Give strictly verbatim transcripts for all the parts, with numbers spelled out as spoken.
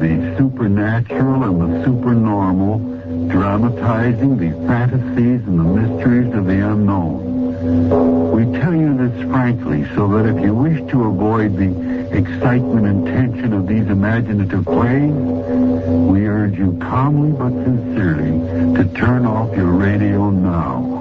the supernatural and the supernormal, dramatizing the fantasies and the mysteries of the unknown. We tell you this frankly so that if you wish to avoid the excitement and tension of these imaginative plays, we urge you calmly but sincerely to turn off your radio now.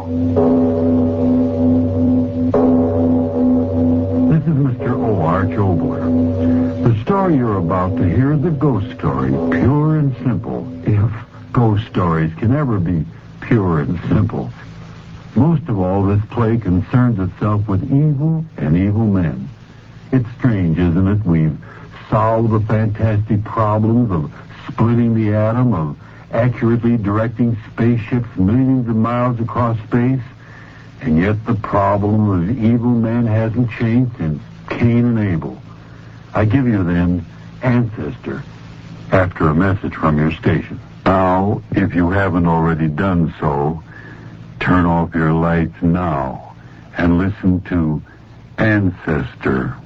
This is Mister O. Arch Obler. The story you're about to hear is a ghost story, pure and simple, if ghost stories can ever be pure and simple. Most of all, this play concerns itself with evil and evil men. It's strange, isn't it? We've solved the fantastic problems of splitting the atom, of accurately directing spaceships millions of miles across space, and yet the problem of evil men hasn't changed since Cain and Abel. I give you, then, Ancestor, after a message from your station. Now, if you haven't already done so, turn off your lights now and listen to Ancestor.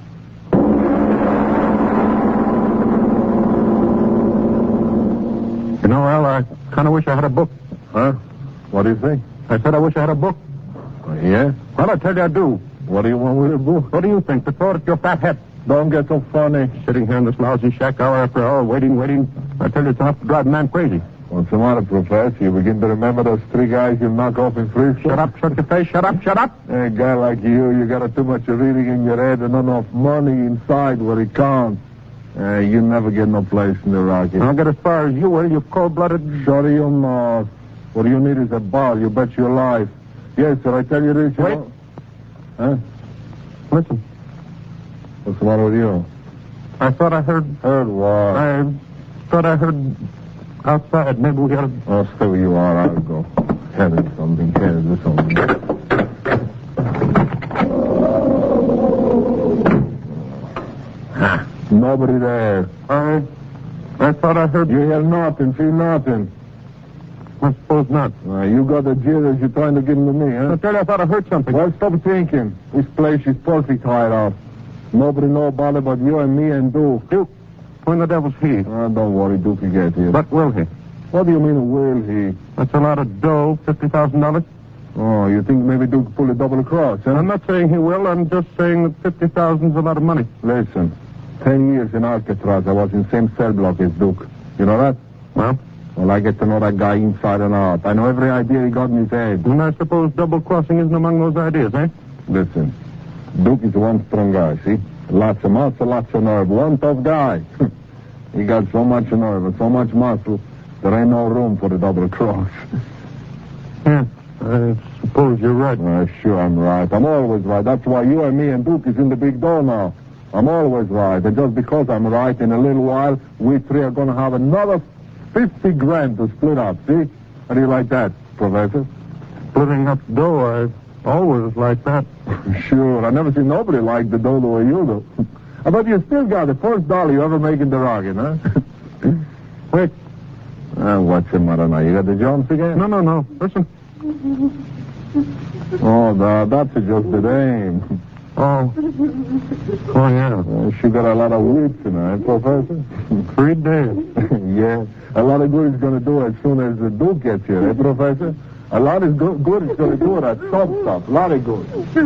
You know, Al, I kind of wish I had a book. Huh? What do you think? I said I wish I had a book. Uh, yeah? Well, I tell you I do. What do you want with a book? What do you think? The thought at your fat head. Don't get so funny. Sitting here in this lousy shack hour after hour, waiting, waiting. I tell you, it's enough to drive a man crazy. What's the matter, Professor? You begin to remember those three guys you knock off in Frisco? Shut up, shut your face, shut up, shut up. A guy like you, you got too much reading in your head and not enough money inside where it counts. Uh, you never get no place in the Rockies. I'll get as far as you will, you cold-blooded... Shut your mouth. What you need is a bar. You bet your life. Yes, sir, I tell you this. You Wait. know... Huh? Listen. What's the matter with you? I thought I heard... Heard what? I thought I heard outside. Maybe we ought to... Oh, stay where you are. I'll go. Headed something. Headed something. Ah. Nobody there. I... I thought I heard... You hear nothing, see nothing. I suppose not. Uh, you got the jitters. You're trying to give them to me, huh? I tell you, I thought I heard something. Well, stop thinking. This place is perfect hideout. Nobody know about it but you and me and Duke. Duke, when the devil's he? Uh, don't worry, Duke will get here. But will he? What do you mean, will he? That's a lot of dough, fifty thousand dollars. Oh, you think maybe Duke will pull a double across, huh? I'm not saying he will. I'm just saying that fifty thousand is a lot of money. Listen, ten years in Alcatraz, I was in the same cell block as Duke. You know that? Well? Well, I get to know that guy inside and out. I know every idea he got in his head. And I suppose double-crossing isn't among those ideas, eh? Listen, Duke is one strong guy, see? Lots of muscle, lots of nerve. One tough guy. He got so much nerve and so much muscle, there ain't no room for the double cross. Yeah, I suppose you're right. Uh, sure, I'm right. I'm always right. That's why you and me and Duke is in the big door now. I'm always right. And just because I'm right, in a little while, we three are going to have another fifty grand to split up, see? How do you like that, Professor? Splitting up dough, I always like that. Sure. I never seen nobody like the dough the way you do. I bet you still got the first dollar you ever make in the rocket, huh? Wait. Uh, what's the matter now? You got the jumps again? No, no, no. Listen. Oh, no, that's just the name. Oh. Oh, yeah. Uh, she got a lot of wits in her, eh, Professor? Three days. Yeah. A lot of good is going to do as soon as the Duke gets here, eh, Professor? A lot of good, good is going to do it at Stop Stop. A lot of good.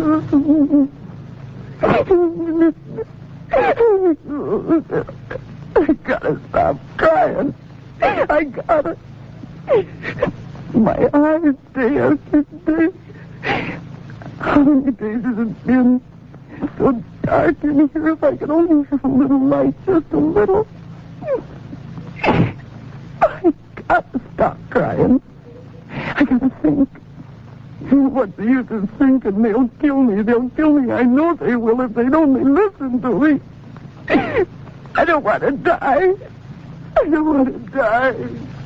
I gotta stop crying. I gotta. My eyes, day after day. How many days has it been? So dark in here. If I could only have a little light, just a little. I gotta stop crying. I gotta think. What's the use of thinking? They'll kill me. They'll kill me. I know they will if they'd only listen to me. I don't want to die. I don't want to die.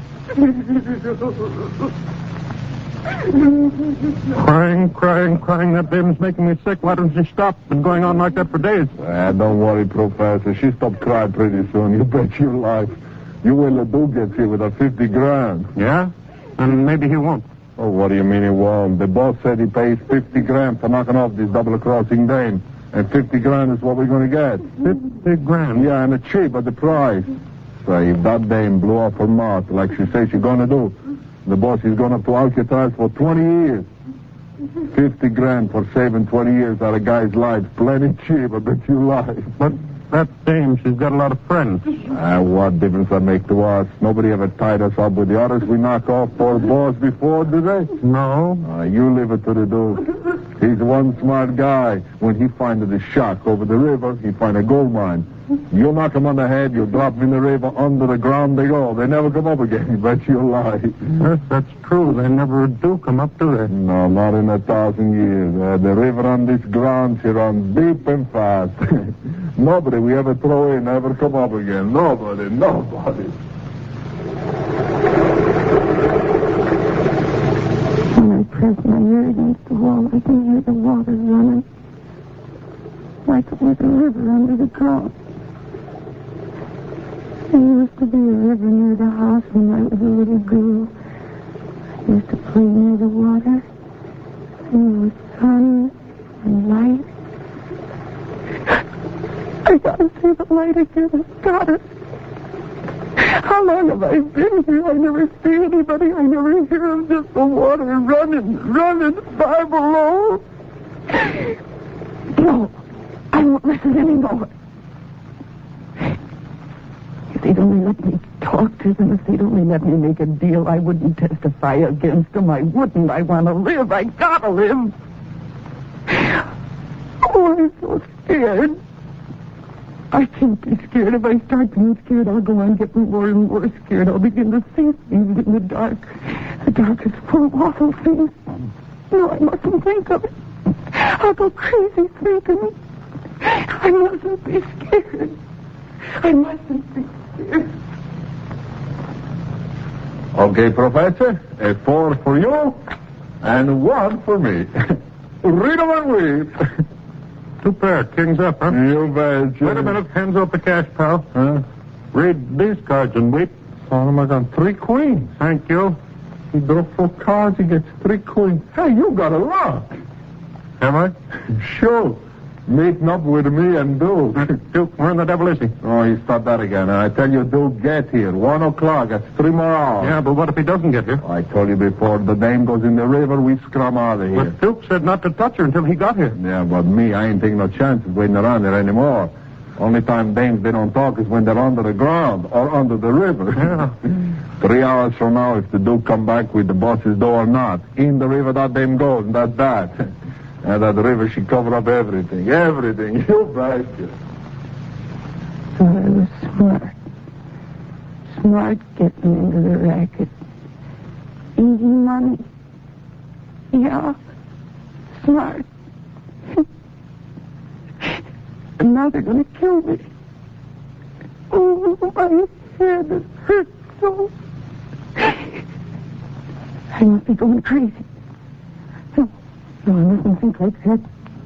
Crying, crying, crying. That baby's making me sick. Why don't she stop? Been going on like that for days. Ah, don't worry, Professor. She stopped crying pretty soon. You bet your life. You wait till Duke gets here with a fifty grand. Yeah? And maybe he won't. Oh, what do you mean he won't? The boss said he pays fifty grand for knocking off this double-crossing dame. And fifty grand is what we're going to get. Fifty grand? Yeah, and a cheap at the price. Uh, if that dame blew off her mouth like she says she's gonna do, the boss is going up to Alcatraz for twenty years. Fifty grand for saving twenty years out of guy's life. Plenty cheap, I bet you lie. But that dame, she's got a lot of friends. Ah, what difference that make to us? Nobody ever tied us up with the others we knock off for boss before, do they? No. Uh, you leave it to the dude. He's one smart guy. When he finds the shack over the river, he find a gold mine. You knock him on the head, you drop him in the river, under the ground they go. They never come up again. Bet you lie. Yes, that's true. They never do come up, do they? No, not in a thousand years. Uh, the river on this ground, she runs deep and fast. Nobody we ever throw in ever come up again. Nobody, nobody. When I press my ear against the wall, I can hear the water running. Like it was a river under the ground. There used to be a river near the house when I was a little girl. I used to play near the water. And there was sun and light. I gotta see the light again. I got it. How long have I been here? I never see anybody. I never hear of just the water running, running far below. No, I won't listen anymore. If they'd only let me talk to them, if they'd only let me make a deal, I wouldn't testify against them. I wouldn't. I want to live. I gotta live. Oh, I'm so scared. I can't be scared. If I start being scared, I'll go on getting more and more scared. I'll begin to see things in the dark. The dark is full of awful things. No, I mustn't think of it. I'll go crazy thinking. I mustn't be scared. I mustn't be scared. Okay, Professor. A four for you and one for me. Read 'em and weep. Two pair, kings up, huh? You bet. Wait a minute, hands off the cash, pal. Huh? Read these cards and weep. Oh, my God, three queens. Thank you. He drew four cards, he gets three queens. Hey, you got a lot. Am I? Sure. Meeting up with me and Duke. Duke, where in the devil is he? Oh, he stopped that again. I tell you, Duke, get here. One o'clock. That's three more hours. Yeah, but what if he doesn't get here? I told you before, the dame goes in the river, we scrum out of here. But Duke said not to touch her until he got here. Yeah, but me, I ain't taking no chances waiting around here anymore. Only time dames they don't talk is when they're under the ground or under the river. Yeah. Three hours from now, if the Duke come back with the boss's door or not, in the river that dame goes, and that's that. And that river, she cover up everything. Everything. You bet you. So I was smart. Smart getting into the racket. Easy money. Yeah. Smart. And now they're going to kill me. Oh, my head, it hurts so. I must be going crazy. No, no, I mustn't think like that.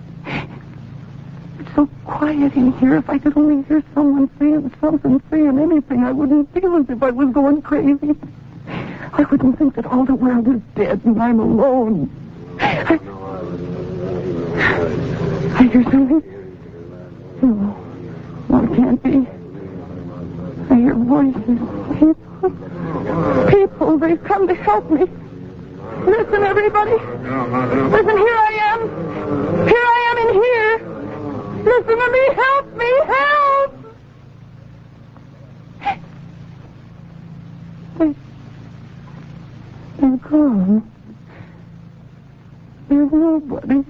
It's so quiet in here. If I could only hear someone saying something, saying anything, I wouldn't feel as if I was going crazy. I wouldn't think that all the world is dead and I'm alone. I, I hear something. No, no, it can't be. I hear voices. People. People, they've come to help me. Listen, everybody. Listen, here I am. Here I am in here. Listen to me. Help me. Help. They, they're gone. There's nobody.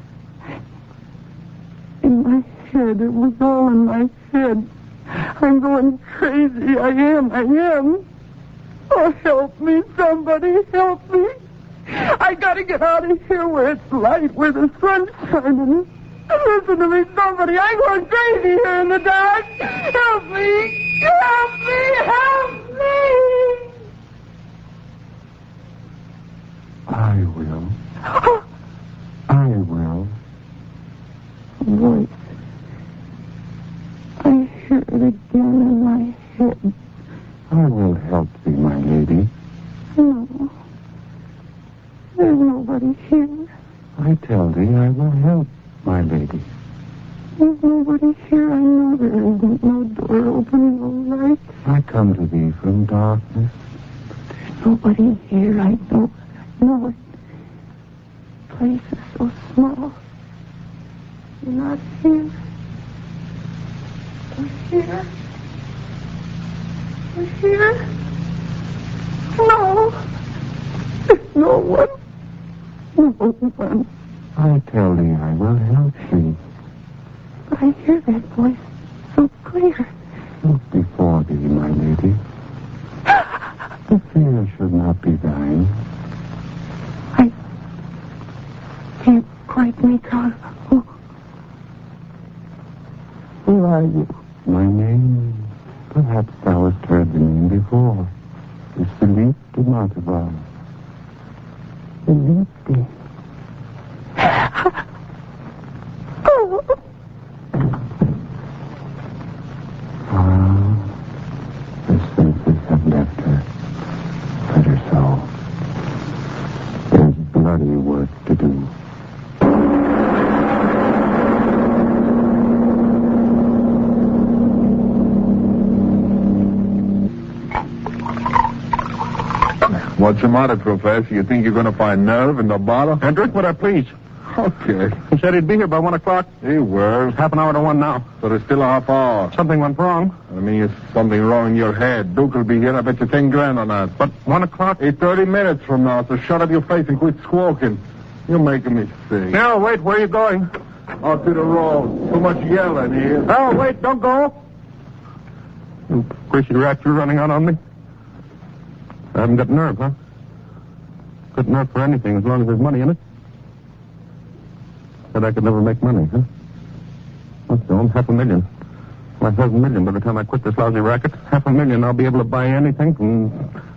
In my head. It was all in my head. I'm going crazy. I am. I am. Oh, help me. Somebody help me. I gotta get out of here where it's light, where the sun's shining. Listen to me, somebody. I'm going crazy here in the dark. Help me. Help me. Help me. I will. I will. Voice. I hear it again in my head. I will help thee, my lady. No. There's nobody here. I tell thee I will help, my lady. There's nobody here. I know there isn't. No door open, no light. I come to thee from darkness. There's nobody here. I know. I know it. The place is so small. You're not here. We're here. We're here. No. There's no one. No one. I tell thee I will help thee. But I hear that voice so clear. Look before thee, my lady. The fear should not be thine. I can't quite make out who. Who are you? My name, perhaps thou hast heard the name before, is Philippe de Monteval. Felipe. Oh. Ah, the senses have left her. Better so. There's bloody work to do. What's the matter, Professor? You think you're going to find nerve in the bottle? And drink what I please. Okay. He said he'd be here by one o'clock. He will. Half an hour to one now. So there's still a half hour. Something went wrong. I mean, there's something wrong in your head. Duke will be here. I bet you ten grand on that. But one o'clock? It's thirty minutes from now, so shut up your face and quit squawking. You're making me sick. No, wait. Where are you going? Out to the road. Too much yelling here. Oh, wait. Don't go. You greasy rat, you're running out on me. I haven't got nerve, huh? Good nerve for anything as long as there's money in it. Said I could never make money, huh? What's doing? Half a million. Well, half a million by the time I quit this lousy racket. Half a million, I'll be able to buy anything from...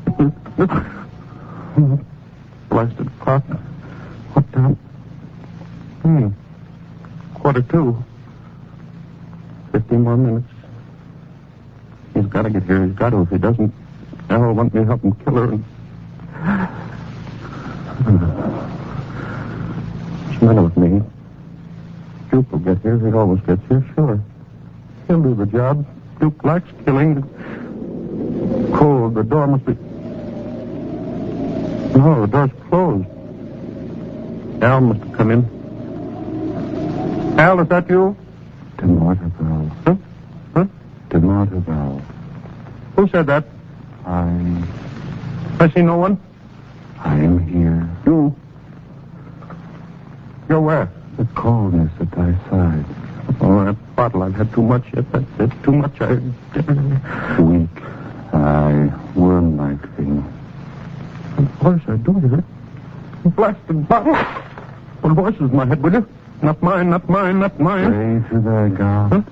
Blasted clock. What time? Hmm. Quarter two. Fifteen more minutes. He's got to get here. He's got to. If he doesn't, Al will want me to help him kill her. And... What's the matter with me? Duke will get here. He always gets here, sure. He'll do the job. Duke likes killing. Cold. The door must be... No, the door's closed. Al must have come in. Al, is that you? De Monteval. Huh? Huh? De Monteval. Who said that? I... I see no one. I am here. You. You're where? The coldness at thy side. Oh, that bottle. I've had too much yet. That's it. Too much. I... Weak. Aye, worm-like thing. What is I doing here? Blasted bottle. Put voices in my head, will you? Not mine, not mine, not mine. Pray to thy God. Huh?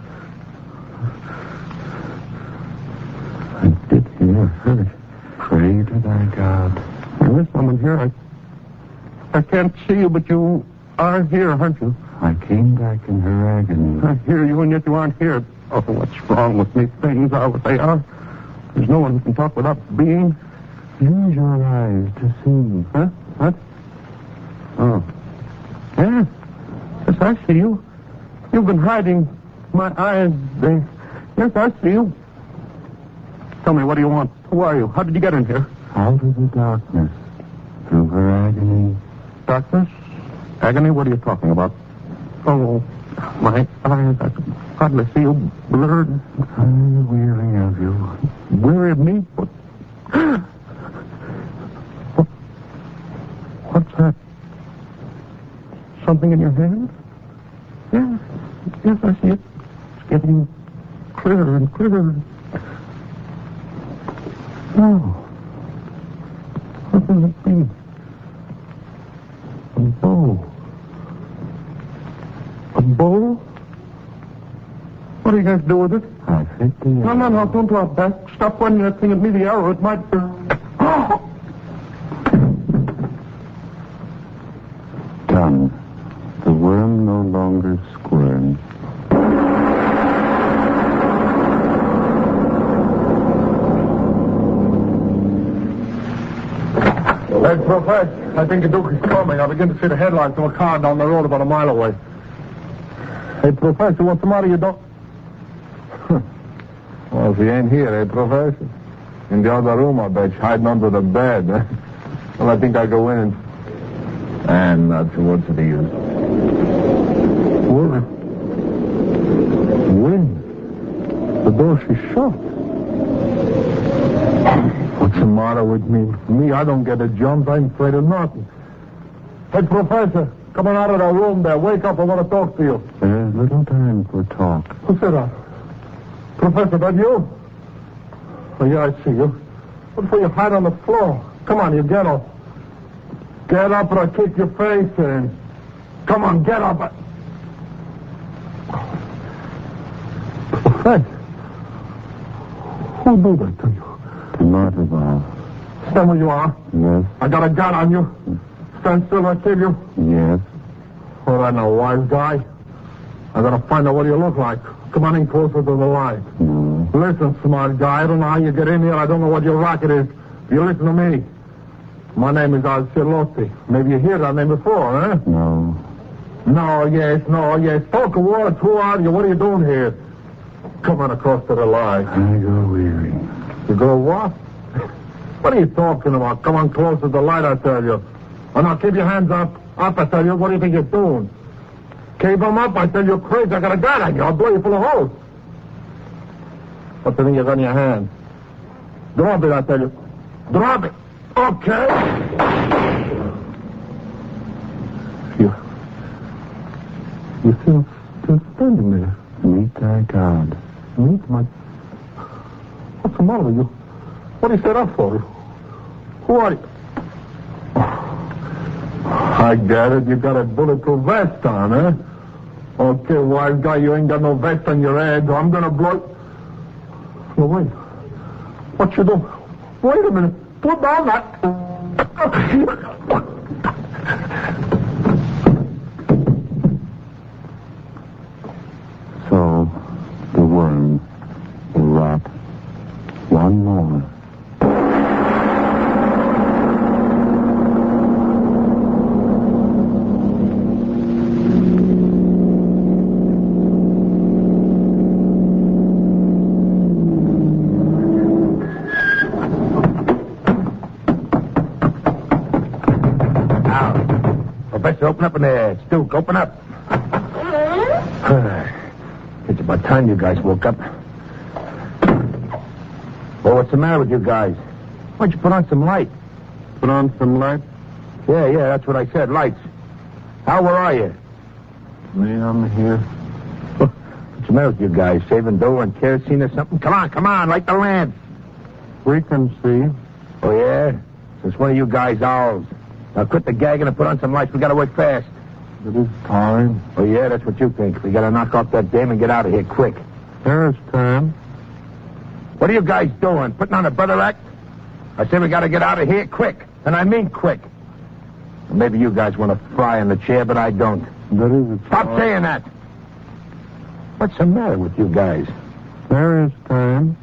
I did hear, heard. Pray to thy God. There is someone here. I, I can't see you, but you are here, aren't you? I came back in her agony. I hear you, and yet you aren't here. Oh, what's wrong with me? Things are what they are. There's no one who can talk without being. Use your eyes to see. Huh? What? Oh. Yeah. Yes, I see you. You've been hiding my eyes. They... Yes, I see you. Tell me, what do you want? Who are you? How did you get in here? Out of the darkness. Through her agony. Darkness? Agony? What are you talking about? Oh, my eyes. I can hardly see you. Blurred. I'm weary of you. Weary of me? What? what? What's that? Something in your hand? Yes. Yes, I see it. It's getting clearer and clearer. Oh. What does it mean? A bow. A bow? What are you going to do with it? I think the... No, no, no, don't drop back. Stop pointing that thing at me, the arrow. It might... Oh! Done. The worm no longer squirms. Hey, Professor, I think the Duke is coming. I begin to see the headlights of a car down the road about a mile away. Hey, Professor, what's the matter? You don't... Well, if he ain't here, eh, Professor? In the other room, I bet, hiding under the bed. Well, I think I'll go in and... And that's what's the use. What? Wind. The door, she's shut. What's the matter with me? Me, I don't get a jump. I'm afraid of nothing. Hey, Professor, come on out of that room there. Wake up, I want to talk to you. There's little time for talk. Who said that? Professor, that you? Oh, yeah, I see you. What for you hide on the floor? Come on, you get up. Get up or I'll kick your face in. Come on, get up. Professor, who do that to you? The Montalban. Stand where you are. Yes. I got a gun on you. Stand still or I'll kill you. Yes. All right, now, wise guy. I gotta find out what you look like. Come on in closer to the light. No. Listen, smart guy, I don't know how you get in here. I don't know what your racket is. You listen to me. My name is Alcelotti. Maybe you heard that name before, eh? No. No, yes, no, yes. Talk a word. Who are you? What are you doing here? Come on across to the light. I go weary. You go what? What are you talking about? Come on closer to the light, I tell you. Oh, now, keep your hands up. Up, I tell you. What do you think you're doing? Keep them up. I tell you, you're crazy. I got a gun on you. I'll blow you full of holes. What's the thing you got in your hand? Drop it, I tell you. Drop it. Okay. You... You still, still standing there. Meet thy God. Meet my... What's the matter with you? What do you set up for? Who are you? I get it. You got a bulletproof vest on, eh? Okay, wise guy, you ain't got no vest on your head. I'm gonna blow... No, wait. What you do? Wait a minute. Put down that... So, the worm will rot one more. Open up in there. Duke, open up. It's about time you guys woke up. Well, what's the matter with you guys? Why don't you put on some light? Put on some light? Yeah, yeah, that's what I said, lights. Al, where are you? Me, I'm here. What's the matter with you guys? Saving dough and kerosene or something? Come on, come on, light the lamp. We can see. Oh, yeah? So it's one of you guys owls. Now quit the gagging and put on some lights. We gotta work fast. It is time. Oh, yeah, that's what you think. We gotta knock off that dame and get out of here quick. There is time. What are you guys doing? Putting on a brother act? I say we gotta get out of here quick. And I mean quick. Well, maybe you guys want to fry in the chair, but I don't. There is a Stop time. saying that. What's the matter with you guys? There is time.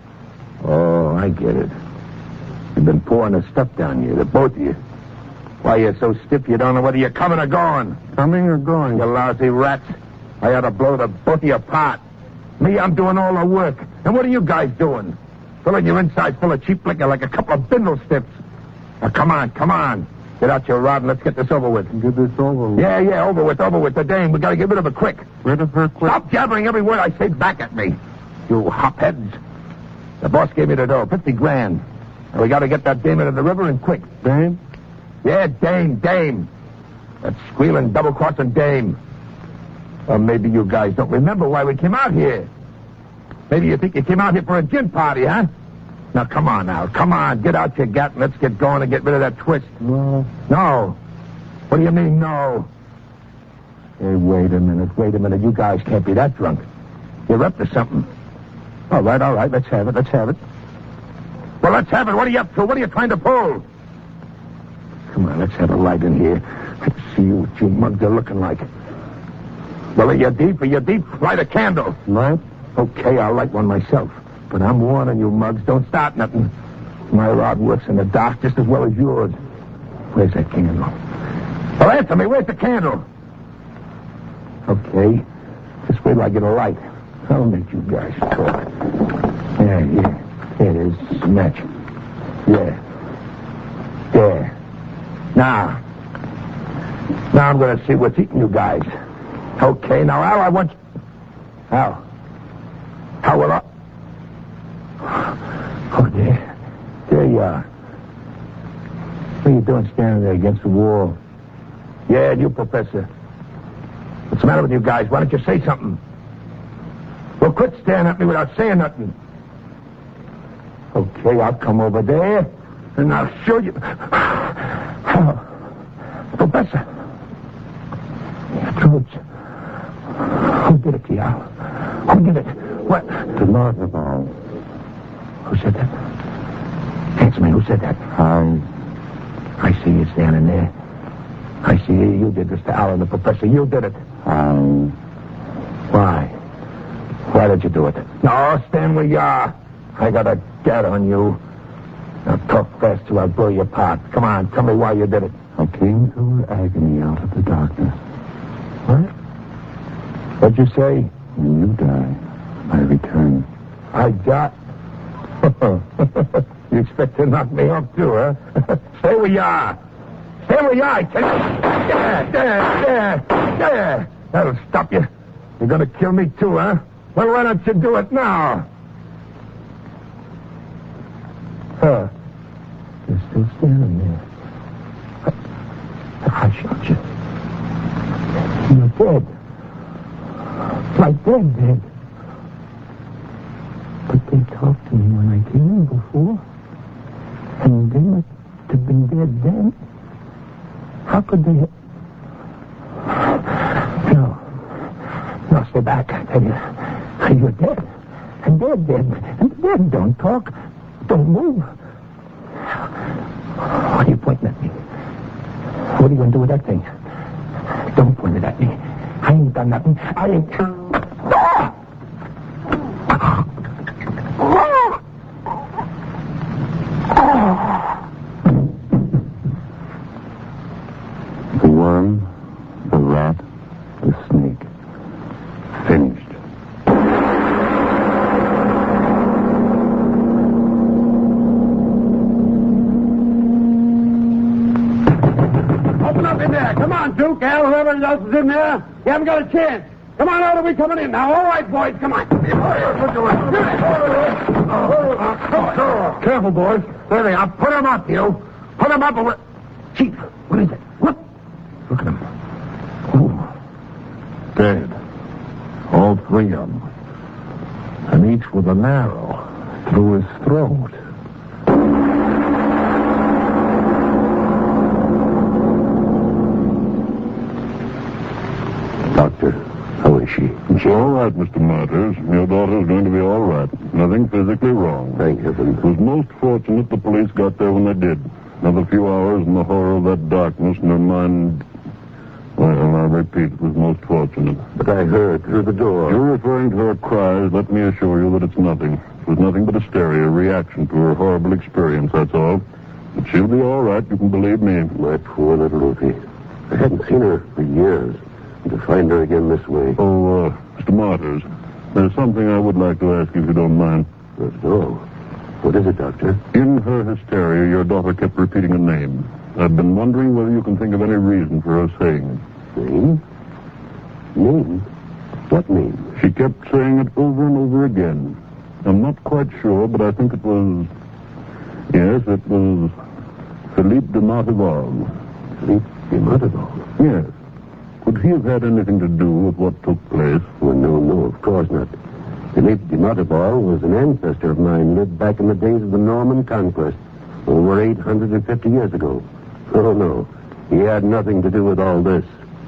Oh, I get it. You've been pouring the stuff down here, the both of you. Why, you're so stiff you don't know whether you're coming or going. Coming or going? You lousy rats. I ought to blow the both of you apart. Me, I'm doing all the work. And what are you guys doing? Filling your inside full of cheap liquor like a couple of bindle stiffs. Now, come on, come on. Get out your rod and let's get this over with. Get this over with. Yeah, yeah, over with, over with. The dame. We gotta get rid of her quick. Rid of her quick? Stop jabbering every word I say back at me. You hopheads. The boss gave me the dough, fifty grand. And we gotta get that dame into the river and quick. Dame? Yeah, dame, dame. That squealing, double-crossing dame. Or maybe you guys don't remember why we came out here. Maybe you think you came out here for a gin party, huh? Now, come on now. Come on. Get out your gat and let's get going and get rid of that twist. No. No. What do you mean, no? Hey, wait a minute. Wait a minute. You guys can't be that drunk. You're up to something. All right, all right. Let's have it. Let's have it. Well, let's have it. What are you up to? What are you trying to pull? Come on, let's have a light in here. Let's see what you mugs are looking like. Well, are you deep? Are you deep? Light a candle. Light? Okay, I'll light one myself. But I'm warning you, mugs, don't start nothing. My rod works in the dark just as well as yours. Where's that candle? Well, answer me, where's the candle? Okay. Just wait till I get a light. I'll make you guys talk. Yeah, yeah. There it is. Match. Yeah. There. Now. Now I'm going to see what's eating you guys. Okay, now, Al, I want you... Al. How will I... Oh, there. There you are. What are you doing standing there against the wall? Yeah, you, Professor. What's the matter with you guys? Why don't you say something? Well, quit staring at me without saying nothing. Okay, I'll come over there, and I'll show you... Oh. Professor. Troops. Who did it to you, Al? Who did it? What? The murder ball. Who said that? Answer me, who said that? I... I see you standing there. I see you. You did this to Al and the Professor. You did it. I... Why? Why did you do it? No, stand where you are. I got a gat on you. Now talk fast or I'll blow you apart. Come on, tell me why you did it. I came through agony out of the darkness. What? What'd you say? When you die, I return. I got... You expect to knock me off too, huh? Stay where you are. Stay where you are, I tell you. There, there, there, there. That'll stop you. You're going to kill me too, huh? Well, why don't you do it now? Huh. You're still standing there. I shot you. You're dead. Like dead, dead. But they talked to me when I came in before. And they must have been dead then. How could they have... No. No, stay back, I tell you. You're dead. And they're dead. And the dead don't talk. Don't move. What are you pointing at me? What are you going to do with that thing? Don't point it at me. I ain't done nothing. I ain't... Ah! The worm, the rat, the snake. Finished. Open up in there. Come on, Duke, Al, whoever else is in there. You haven't got a chance. Come on out, we coming in now. All right, boys, come on. Careful, boys. There they are. Put them up, you. Put them up. Or... Chief, what is it? What? Look at them. Oh. Dead. All three of them. And each with an arrow through his throat. Doctor, how is she? It's all right, Mister Martyrs. Your daughter's going to be all right. Nothing physically wrong. Thank heaven. It was most fortunate the police got there when they did. Another few hours in the horror of that darkness, and her mind... Well, I repeat, it was most fortunate. But I heard through the door. You're referring to her cries. Let me assure you that it's nothing. It was nothing but hysteria, a reaction to her horrible experience, that's all. But she'll be all right, you can believe me. My poor little Ruthie. I hadn't seen her for years. And to find her again this way. Oh, uh, Mister Martyrs, there's something I would like to ask you if you don't mind. But no. What is it, Doctor? In her hysteria, your daughter kept repeating a name. I've been wondering whether you can think of any reason for her saying it. Name? Name? What name? She kept saying it over and over again. I'm not quite sure, but I think it was... Yes, it was Philippe de Monteval. Philippe de Monteval? Yes. Could he have had anything to do with what took place? Well, no, no, of course not. Philippe de Monteval was an ancestor of mine, lived back in the days of the Norman Conquest, over eight hundred fifty years ago. Oh, no. He had nothing to do with all this.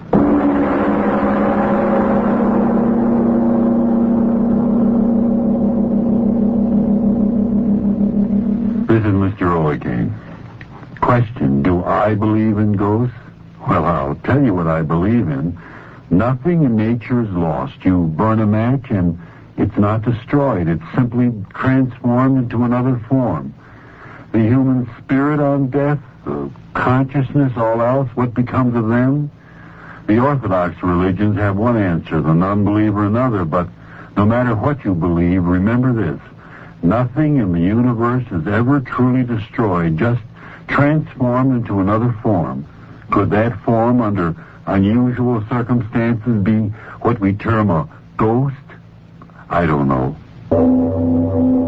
This is Mister O again. Question, do I believe in ghosts? Well, I'll tell you what I believe in. Nothing in nature is lost. You burn a match and it's not destroyed. It's simply transformed into another form. The human spirit on death, the consciousness, all else, what becomes of them? The Orthodox religions have one answer, the non-believer another, but no matter what you believe, remember this. Nothing in the universe is ever truly destroyed, just transformed into another form. Could that form, under unusual circumstances, be what we term a ghost? I don't know.